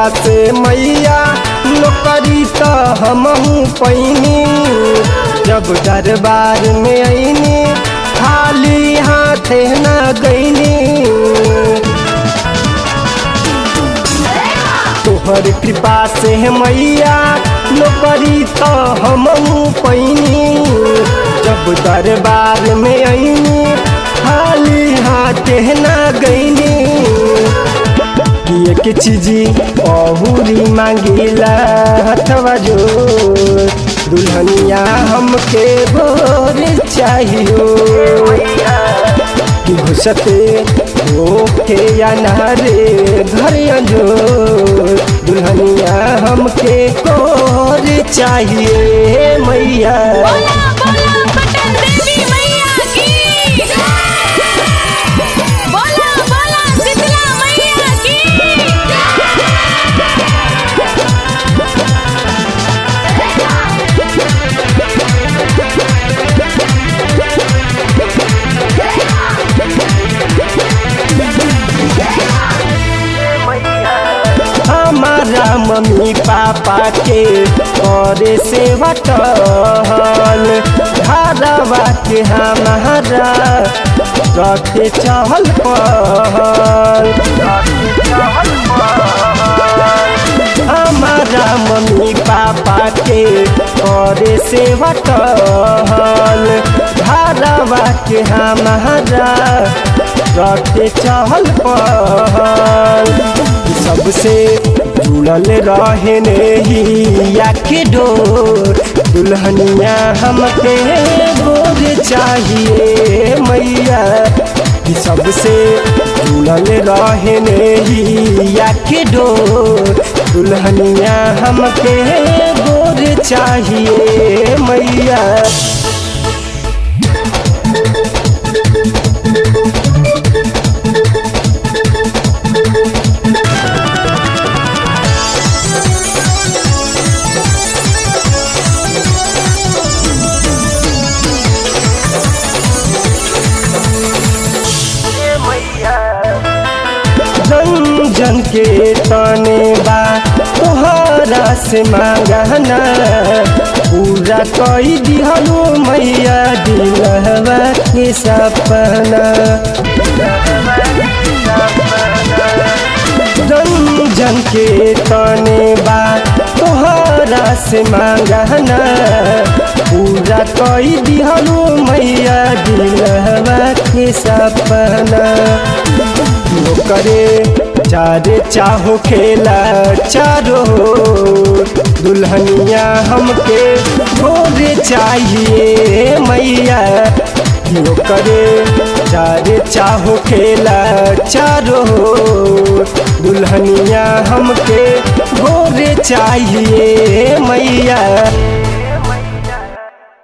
से मैया नौकरी तो हमहू पैनी। जब दरबार में आईनी खाली हाथे न गईनी। तोहर कृपा से मैया नौकरी तो हमहू पैनी। जब दरबार में आईनी खाली हाथे न गईनी। एक चीजी अहुरी मांगिला हथवा जोर, दुल्हनिया हमके भोर चाहियो। घुसते होके या नारे घर जोर, दुल्हनिया हमके कोर चाहिए मैया। हमारा मम्मी पापा के करे सेवा टहल, घरवा के हमारा रखे चहल पहल। हमारा मम्मी पापा के करे सेवा टहल, घरवा के हमारा रखे चहल पहल। सबसे जुड़ल रहने ही आखे डोर, दुल्हनिया हमके गोर चाहिए मैया। सबसे जुड़ल रहने ही आखे डोर, दुल्हनिया हमके गोर चाहिए मैया। जन के तने बा तोहरा से मांगना, पूरा कई दिहलो मैया दिलवा के सपना। जन के तने बा तोहरा से मांगना, पूरा कई दिहलो मैया दिलवा के सपना। करे चारे चाहो खेला चारो, दुल्हनिया हमके भोरे चाहिए मैया। करे चारे चाहो खेला चारो, दुल्हनिया हमके भोरे चाहिए मैया।